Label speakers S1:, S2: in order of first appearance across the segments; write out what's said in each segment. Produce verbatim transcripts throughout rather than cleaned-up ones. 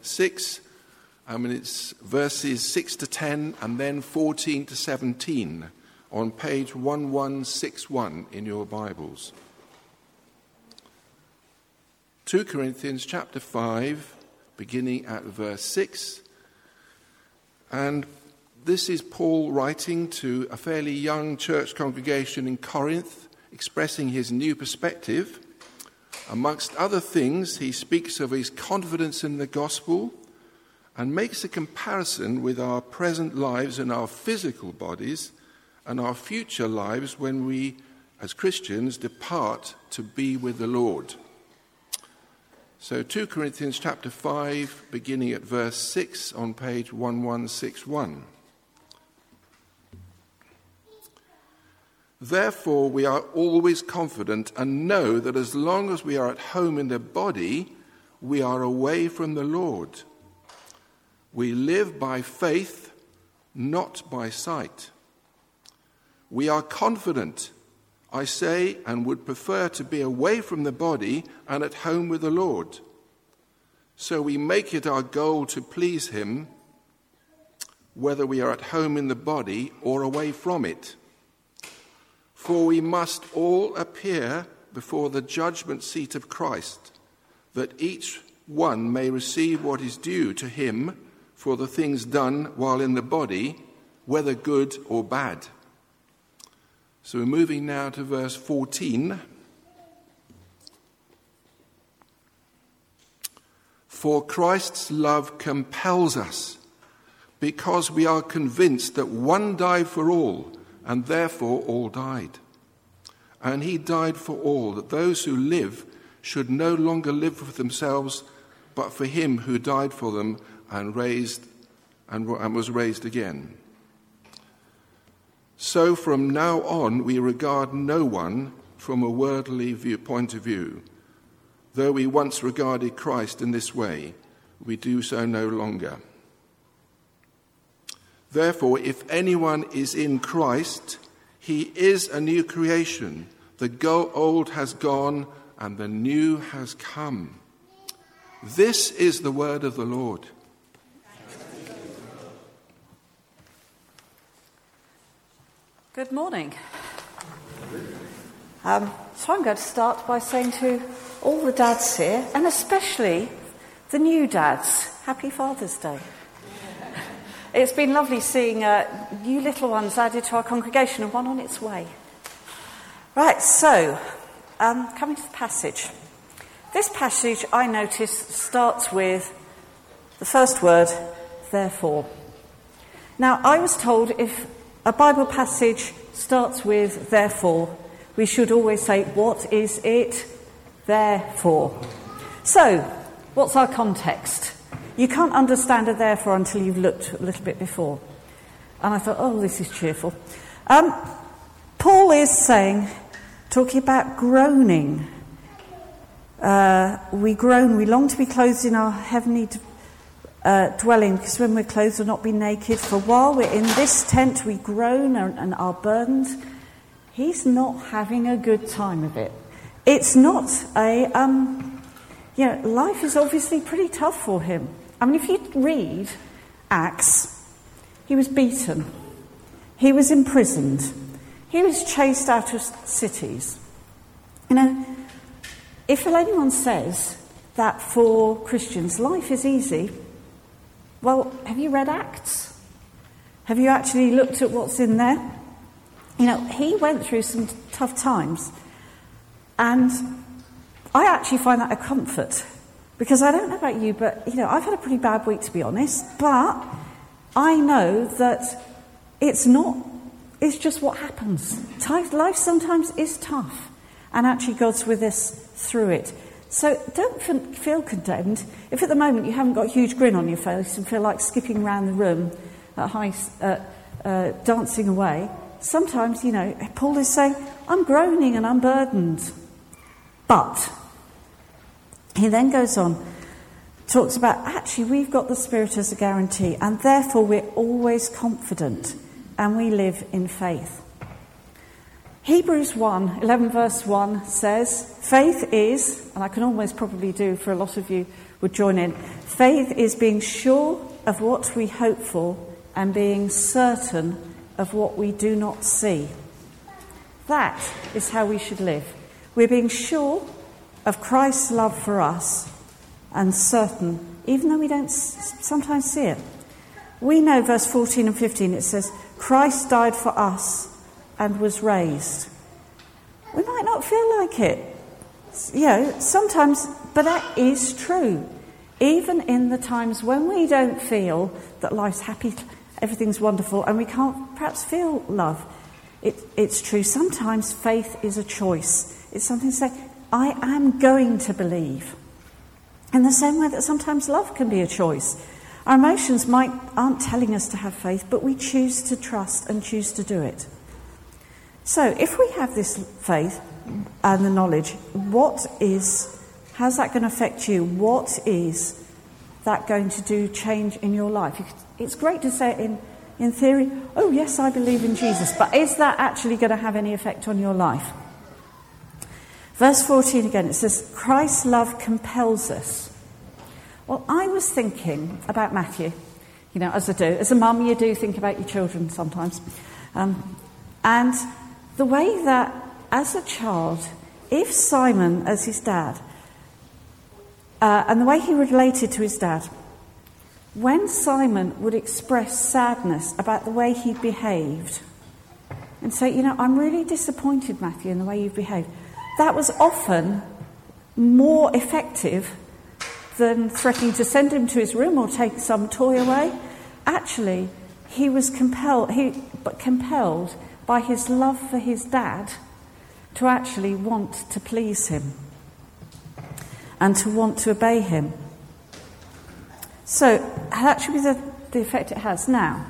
S1: six. I mean, it's verses six to ten and then fourteen to seventeen on page eleven sixty-one in your Bibles. Second Corinthians chapter five, beginning at verse six. And this is Paul writing to a fairly young church congregation in Corinth, expressing his new perspective. Amongst other things, he speaks of his confidence in the gospel and makes a comparison with our present lives and our physical bodies and our future lives when we, as Christians, depart to be with the Lord. So Second Corinthians chapter five, beginning at verse six on page eleven sixty-one. Therefore, we are always confident and know that as long as we are at home in the body, we are away from the Lord. We live by faith, not by sight. We are confident, I say, and would prefer to be away from the body and at home with the Lord. So we make it our goal to please him, whether we are at home in the body or away from it. For we must all appear before the judgment seat of Christ, that each one may receive what is due to him for the things done while in the body, whether good or bad. So we're moving now to verse fourteen. For Christ's love compels us, because we are convinced that one died for all, and therefore all died. And he died for all, that those who live should no longer live for themselves, but for him who died for them and raised and was raised again. So from now on we regard no one from a worldly view, point of view. Though we once regarded Christ in this way, we do so no longer. Therefore, if anyone is in Christ, he is a new creation. The old has gone and the new has come. This is the word of the Lord.
S2: Good morning. Um, so I'm going to start by saying to all the dads here, and especially the new dads, Happy Father's Day. It's been lovely seeing uh, new little ones added to our congregation and one on its way. Right, so, um, coming to the passage. This passage, I noticed, starts with the first word, therefore. Now, I was told if a Bible passage starts with therefore, we should always say, what is it there for? So, what's our context? You can't understand a therefore until you've looked a little bit before. And I thought, oh, this is cheerful. Um, Paul is saying, talking about groaning. Uh, we groan, we long to be clothed in our heavenly uh, dwelling, because when we're clothed we'll not be naked. For while we're in this tent we groan and, and are burdened. He's not having a good time of it. It's not a, um, you know, life is obviously pretty tough for him. I mean, if you read Acts, he was beaten, he was imprisoned, he was chased out of cities. You know, if anyone says that for Christians life is easy, well, have you read Acts? Have you actually looked at what's in there? You know, he went through some tough times, and I actually find that a comfort. Because I don't know about you, but, you know, I've had a pretty bad week, to be honest. But I know that it's not, it's just what happens. Life sometimes is tough. And actually God's with us through it. So don't feel condemned if at the moment you haven't got a huge grin on your face and feel like skipping around the room, at high, uh, uh, dancing away. Sometimes, you know, Paul is saying, I'm groaning and I'm burdened. But he then goes on, talks about, actually, we've got the Spirit as a guarantee, and therefore we're always confident, and we live in faith. Hebrews one, eleven verse one says, faith is, and I can almost probably do for a lot of you would join in. Faith is being sure of what we hope for and being certain of what we do not see. That is how we should live. We're being sure of Christ's love for us and certain, even though we don't sometimes see it. We know verse fourteen and fifteen, it says, Christ died for us and was raised. We might not feel like it, you know, sometimes, but that is true. Even in the times when we don't feel that life's happy, everything's wonderful, and we can't perhaps feel love, it, it's true. Sometimes faith is a choice. It's something to say, I am going to believe. In the same way that sometimes love can be a choice. Our emotions might aren't telling us to have faith, but we choose to trust and choose to do it. So if we have this faith and the knowledge, what is, how's that going to affect you? What is that going to do change in your life? It's great to say it in, in theory, oh yes, I believe in Jesus, but is that actually going to have any effect on your life? Verse fourteen again, it says, Christ's love compels us. Well, I was thinking about Matthew, you know, as I do. As a mum, you do think about your children sometimes. Um, and the way that, as a child, if Simon, as his dad, uh, and the way he related to his dad, when Simon would express sadness about the way he behaved and say, you know, I'm really disappointed, Matthew, in the way you've behaved, that was often more effective than threatening to send him to his room or take some toy away. Actually, he was compelled, he, but compelled by his love for his dad to actually want to please him and to want to obey him. So that should be the, the effect it has. Now,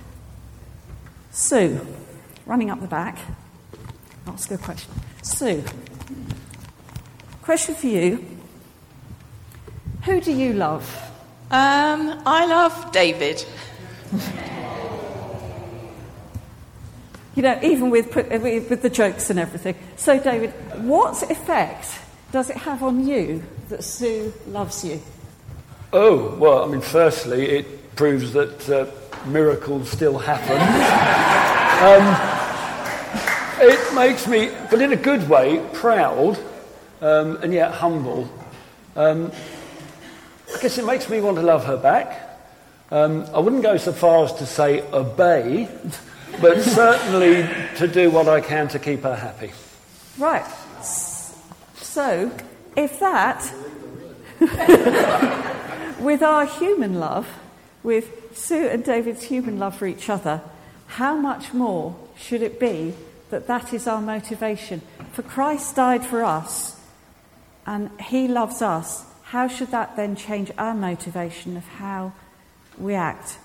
S2: Sue, running up the back, ask a question. Sue, question for you. Who do you love?
S3: Um, I love David.
S2: You know, even with, with the jokes and everything. So, David, what effect does it have on you that Sue loves you?
S4: Oh, well, I mean, firstly, it proves that uh, miracles still happen. um, it makes me, but in a good way, proud um, and yet humble. Um, I guess it makes me want to love her back. Um, I wouldn't go so far as to say obey, but certainly to do what I can to keep her happy.
S2: Right. So, if that, with our human love, with Sue and David's human love for each other, how much more should it be that that is our motivation? For Christ died for us, and he loves us. How should that then change our motivation of how we act?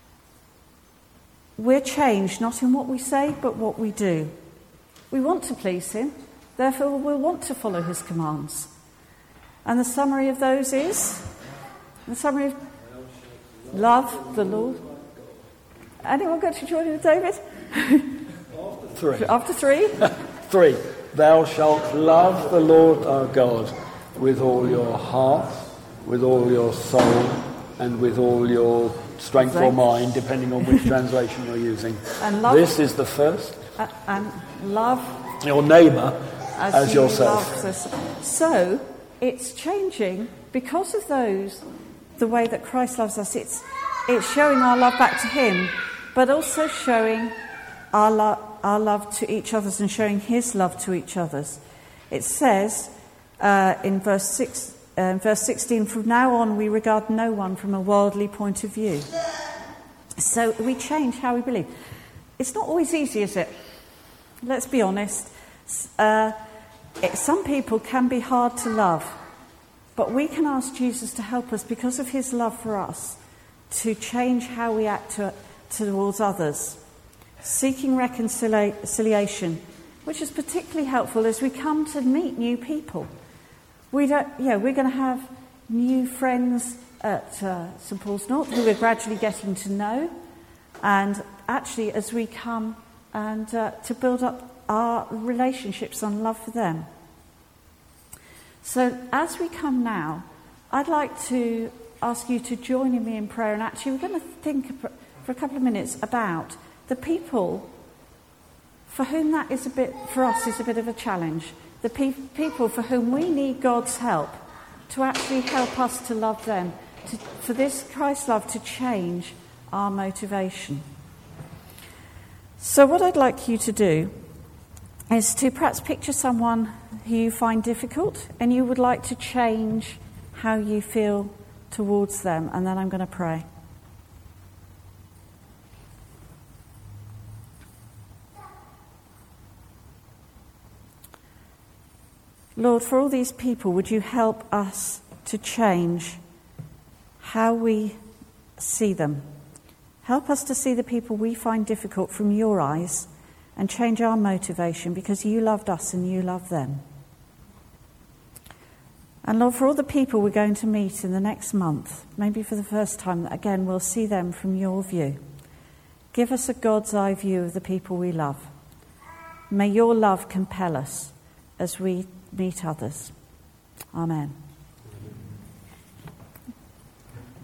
S2: We're changed not in what we say, but what we do. We want to please him, therefore we'll want to follow his commands. And the summary of those is, the summary of love the Lord. Anyone got to join in with David?
S4: Three.
S2: After three?
S4: Three. Thou shalt love the Lord our God with all your heart, with all your soul, and with all your strength or mind, depending on which translation you're using.
S2: And love,
S4: this is the first.
S2: Uh, and love
S4: your neighbour as,
S2: as
S4: you
S2: love
S4: yourself.
S2: us. So it's changing because of those, the way that Christ loves us. It's it's showing our love back to him, but also showing our, lo- our love to each other and showing his love to each other. It says uh, in verse six, uh, verse sixteen, from now on we regard no one from a worldly point of view. So we change how we believe. It's not always easy, is it? Let's be honest. Uh, it, some people can be hard to love, but we can ask Jesus to help us because of his love for us to change how we act to, towards others, seeking reconciliation, which is particularly helpful as we come to meet new people. We don't, yeah, we're going to have new friends at uh, St Paul's North who we're gradually getting to know, and actually as we come and uh, to build up our relationships and love for them. So as we come now, I'd like to ask you to join me in prayer, and actually we're going to think for a couple of minutes about the people for whom that is a bit, for us, is a bit of a challenge. The pe- people for whom we need God's help to actually help us to love them, to, for this Christ's love to change our motivation. So what I'd like you to do is to perhaps picture someone who you find difficult and you would like to change how you feel towards them, and then I'm going to pray. Lord, for all these people, would you help us to change how we see them? Help us to see the people we find difficult from your eyes and change our motivation because you loved us and you love them. And Lord, for all the people we're going to meet in the next month, maybe for the first time, again, we'll see them from your view. Give us a God's eye view of the people we love. May your love compel us as we meet others. Amen.